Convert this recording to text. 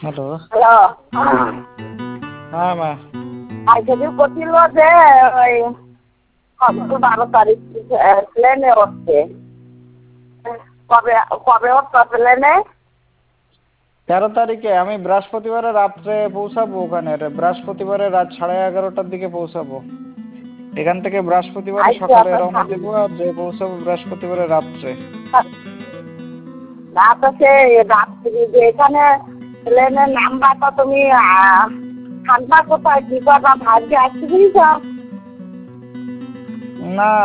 Hello. Hello. হ্যাঁ মা। আজকে যে করছিল যে ওই 12 তারিখ প্লেনে উঠছে, কবে কবে উঠছে প্লেনে? 13 তারিখে আমি বৃহস্পতিবারে রাত্রে পৌঁছাবো ওখানে। বৃহস্পতিবারে রাত 11:30টার দিকে পৌঁছাবো এখান থেকে। বৃহস্পতিবারে আচ্ছা সকালে তো রওনা দেবো আর যে পৌঁছাবো বৃহস্পতিবারে রাত্রে। না তো সে রাত্রি যে এখানে প্লেনের নাম্বারটা তুমি থাকবা কোথায়, কি করবা, ভাগ্যে আসতে দিয়েছ? না